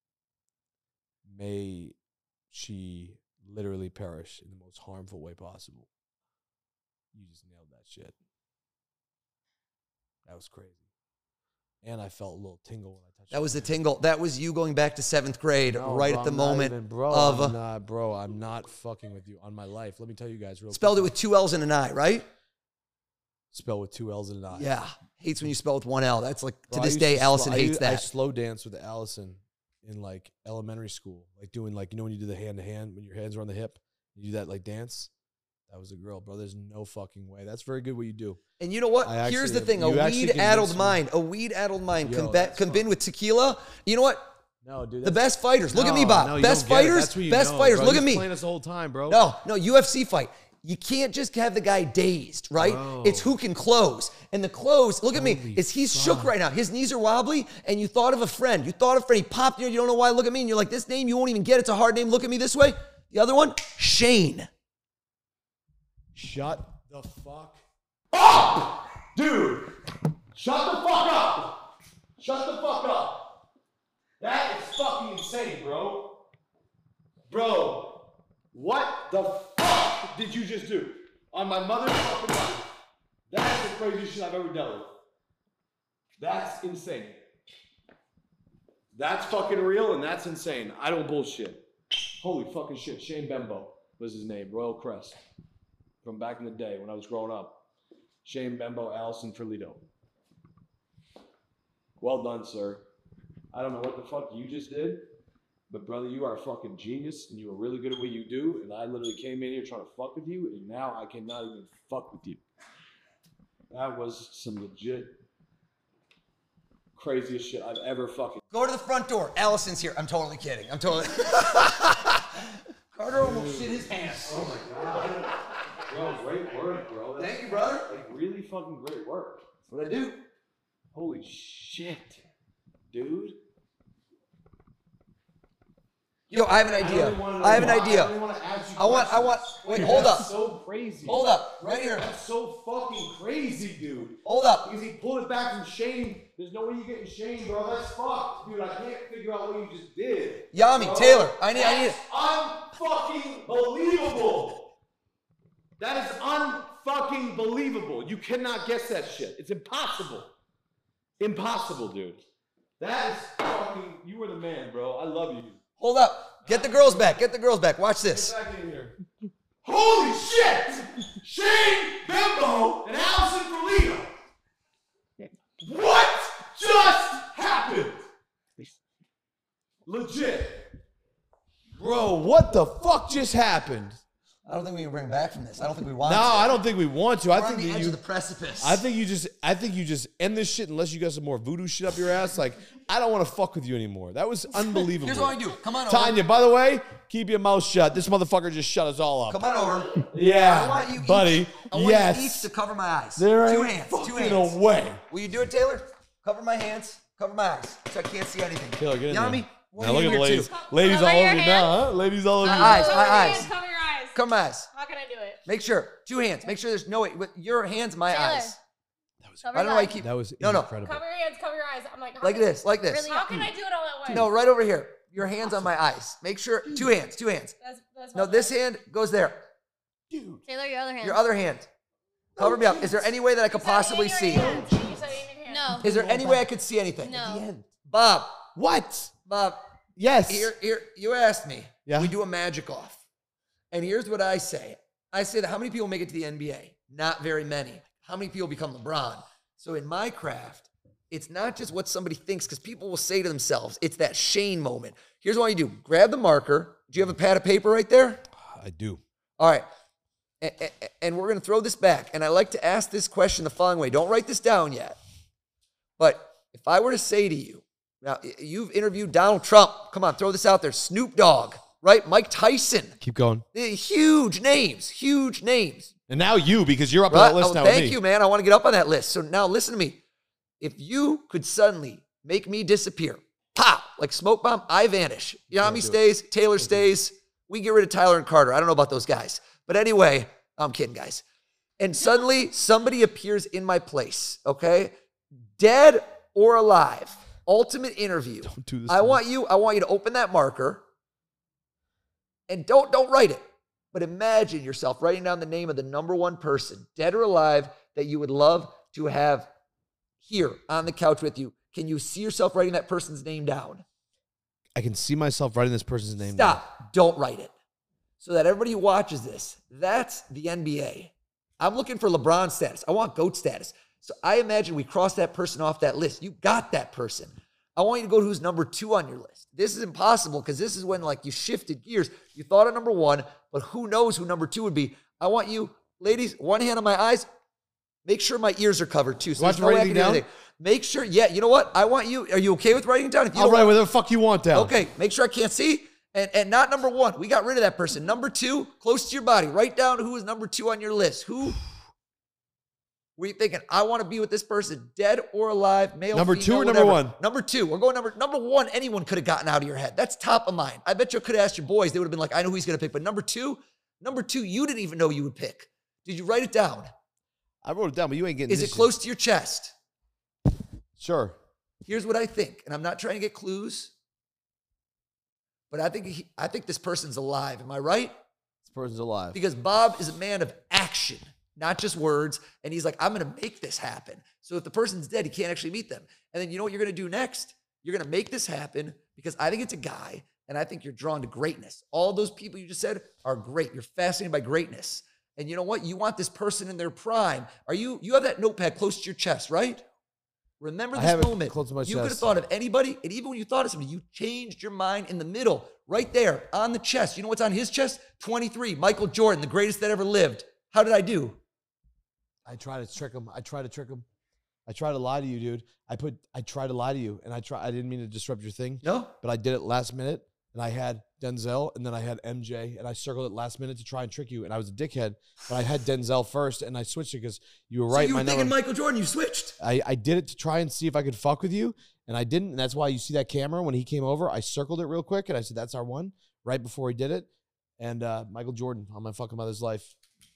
May she literally perish in the most harmful way possible. You just nailed that shit. That was crazy. And I felt a little tingle when I touched That was the her. tingle. That was you going back to 7th grade No, right bro, at the I'm not moment even- bro, of... I'm not fucking with you on my life. Let me tell you guys real spelled it quick. with 2 L's and an I, right? Spelled with 2 L's and an I. Yeah. Hates when you spell with 1 L. That's like, Bro, to I this used day, to Allison I hates used- I that. slow danced with Allison in like elementary school, like doing like, you know when you do the hand to hand when your hands are on the hip, you do that like dance. That was a girl, bro. There's no fucking way. That's very good what you do. And you know what? I Here's actually- the thing. A you actually weed-addled convinced me. mind. A weed-addled mind Yo, that's combined fun. with tequila. You know what? No, dude. The best fighters. Look at me, No, Bob. no, you Best don't get it. fighters. That's what you Best know, fighters. bro. Look You're at me. playing us the whole time, bro. No, UFC fight. You can't just have the guy dazed, right? Bro. It's who can close. And the close, look at me, Holy is he's fuck. shook right now. His knees are wobbly, and you thought of a friend. You thought of a friend. He popped in, you don't know why. Look at me, and you're like, this name, you won't even get. It's a hard name. Look at me this way. The other one, Shane. Shut the fuck up, dude. Shut the fuck up. Shut the fuck up. That is fucking insane, bro. Bro, what the fuck did you just do? On my mother's fucking life. That is the craziest shit I've ever dealt with. That's insane. That's fucking real and that's insane. I don't bullshit. Holy fucking shit. Shane Bembo was his name, Royal Crest. From back in the day when I was growing up. Shane Bembo, Allison Ferlito. Well done, sir. I don't know what the fuck you just did, but brother, you are a fucking genius and you are really good at what you do. And I literally came in here trying to fuck with you, and now I cannot even fuck with you. That was some legit craziest shit I've ever fucking. Go to the front door. Allison's here. I'm totally kidding. I'm totally. Carter almost shit his pants. Oh my god. Bro, great work, bro. That's, Thank you, brother. like really fucking great work. That's what I do. Holy shit, dude. Yo, I have an idea. I have an idea. I want. Wait, hold That's up. so crazy. Hold up. Right here. That's so fucking crazy, dude. Hold up. Because he pulled it back from Shane. There's no way you getting Shane, bro. That's fucked, dude. I can't figure out what you just did. Yami, Bro, Taylor, I need. That's unfucking believable. That is unfucking believable. You cannot guess that shit. It's impossible. Impossible, dude. That is fucking. You were the man, bro. I love you. Hold up. Get the girls back. Get the girls back. Watch this. Get back in here. Holy shit! Shane Bembo and Allison Ferlito. What just happened? Legit. Bro, what the fuck just happened? I don't think we can bring back from this. I don't think we want No, to. I don't think we want to. We're I on think the that edge you. of the precipice. I think you just end this shit unless you got some more voodoo shit up your ass. Like, I don't want to fuck with you anymore. That was unbelievable. Here's what I do. Come on over. Tanya, by the way, keep your mouth shut. This motherfucker just shut us all up. Come on over. Yeah, I want you buddy. Each, I want yes. you each to cover my eyes. There Two ain't hands. fucking 2 hands. away. Will you do it, Taylor? Cover my hands. Cover my eyes so I can't see anything. Taylor, get in Yami, there. what Now are look you at the here ladies. too? Ladies all Cover over your you hands. now, huh? Ladies all over My you. eyes. Cover My your eyes. hands, cover your eyes. Cover my eyes. How can I do it? Make sure. 2 hands. Make sure there's no way. With your hands, my Taylor. eyes. Cover I don't know why your you keep. That was No. incredible. Cover your hands, cover your eyes. I'm like, how Like can- this. Like this. Really, how can I do it all at once? No, right over here. Your hands on my eyes. Make sure. 2 hands. 2 hands. That's No, this hand goes there. Taylor, your other hand. Your other hand. Cover me up. Is there any way that I could possibly see? You said in your hand. No. Is there any way I could see anything? No. Bob. What? Bob. Yes. Here, you asked me. Yeah. We do a magic off. And here's what I say. I say that how many people make it to the NBA? Not very many. How many people become LeBron? So in my craft, it's not just what somebody thinks, because people will say to themselves, it's that Shane moment. Here's what you do. Grab the marker. Do you have a pad of paper right there? I do. All right. And we're going to throw this back. And I like to ask this question the following way. Don't write this down yet. But if I were to say to you, now you've interviewed Donald Trump. Come on, throw this out there. Snoop Dogg, right? Mike Tyson. Keep going. Huge names, huge names. And now you, because you're up on Right? that list Oh, now with thank me. you, man. I want to get up on that list. So now listen to me. If you could suddenly make me disappear, pop, like smoke bomb, I vanish. Yami stays, Taylor stays. We get rid of Tyler and Carter. I don't know about those guys. But anyway, I'm kidding, guys. And suddenly somebody appears in my place, okay? Dead or alive. Ultimate interview. Don't do this. I want you to open that marker and don't write it. But imagine yourself writing down the name of the number one person, dead or alive, that you would love to have here on the couch with you. Can you see yourself writing that person's name down? I can see myself writing this person's name down. Stop. Don't write it. So that everybody who watches this, that's the NBA. I'm looking for LeBron status. I want GOAT status. So I imagine we cross that person off that list. You got that person. I want you to go to who's number 2 on your list. This is impossible because this is when like you shifted gears. You thought of number 1, but who knows who number 2 would be. I want you, ladies, one hand on my eyes. Make sure my ears are covered too. So Watch there's no way I writing can do down? anything. Make sure, yeah, you know what? I want you, are you okay with writing it down? If you I'll don't write want- whatever the fuck you want down. Okay, make sure I can't see. And not number 1. We got rid of that person. Number 2, close to your body. Write down who is number 2 on your list. Who were you thinking? I want to be with this person, dead or alive, male, Number female, 2 or whatever. number 1? Number 2. We're going number 1. Anyone could have gotten out of your head. That's top of mind. I bet you could have asked your boys. They would have been like, I know who he's going to pick. But number 2, you didn't even know you would pick. Did you write it down? I wrote it down, but you ain't getting Is this it close to your chest? shit. Sure. Here's what I think, and I'm not trying to get clues, but I think this person's alive. Am I right? This person's alive. Because Bob is a man of action, not just words. And he's like, I'm going to make this happen. So if the person's dead, he can't actually meet them. And then you know what you're going to do next? You're going to make this happen because I think it's a guy, and I think you're drawn to greatness. All those people you just said are great. You're fascinated by greatness. And you know what? You want this person in their prime. You have that notepad close to your chest, right? Remember I this have it moment. close to my You could have chest. thought of anybody, and even when you thought of somebody, you changed your mind in the middle, right there on the chest. You know what's on his chest? 23, Michael Jordan, the greatest that ever lived. How did I do? I try to trick him. I try to lie to you, dude. I try to lie to you, and I didn't mean to disrupt your thing. No? But I did it last minute, and I had Denzel, and then I had MJ, and I circled it last minute to try and trick you, and I was a dickhead, but I had Denzel first, and I switched it because you were right. So you were my thinking number, Michael Jordan, you switched. I did it to try and see if I could fuck with you, and I didn't, and that's why you see that camera when he came over. I circled it real quick, and I said, that's our one, right before he did it, and Michael Jordan on my fucking mother's life.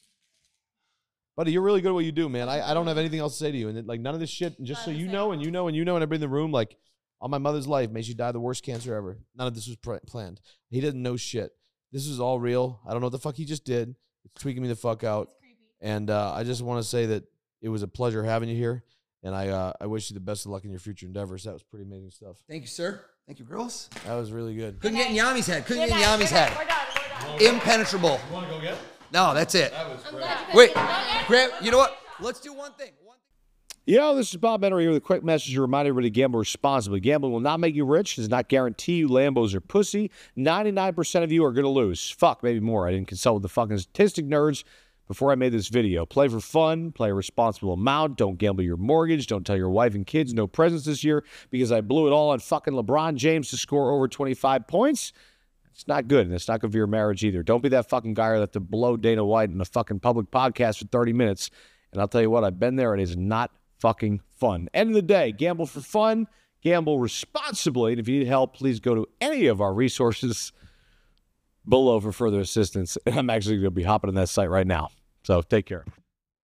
Buddy, you're really good at what you do, man. I don't have anything else to say to you. And like none of this shit, and just so you know, and everybody in the room, like on my mother's life, may she die of the worst cancer ever. None of this was planned. He didn't know shit. This is all real. I don't know what the fuck he just did. It's tweaking me the fuck out. And I just want to say that it was a pleasure having you here. And I wish you the best of luck in your future endeavors. That was pretty amazing stuff. Thank you, sir. Thank you, girls. That was really good. Couldn't get in Yami's head. We're done. We're done. Impenetrable. You want to go get? No, that's it. I'm glad you Wait, couldn't get it. Grant, you know what? Let's do one thing. Yo, this is Bob Benner here with a quick message to remind everybody to gamble responsibly. Gambling will not make you rich. Does not guarantee you Lambos are pussy. 99% of you are going to lose. Fuck, maybe more. I didn't consult with the fucking statistic nerds before I made this video. Play for fun. Play a responsible amount. Don't gamble your mortgage. Don't tell your wife and kids no presents this year because I blew it all on fucking LeBron James to score over 25 points. It's not good, and it's not good for your marriage either. Don't be that fucking guy that have to blow Dana White in a fucking public podcast for 30 minutes. And I'll tell you what, I've been there. It is not fucking fun. End of the day, gamble for fun, gamble responsibly. And if you need help, please go to any of our resources below for further assistance. And I'm actually going to be hopping on that site right now. So take care.